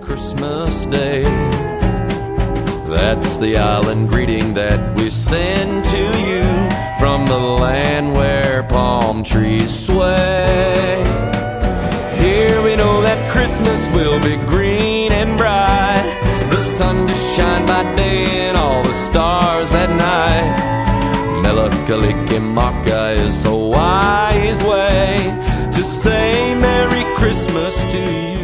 Christmas Day. That's the island greeting that we send to you from the land where palm trees sway. Here we know that Christmas will be green and bright, the sun to shine by day and all the stars at night. Mele Kalikimaka is Hawaii's way to say Merry Christmas to you.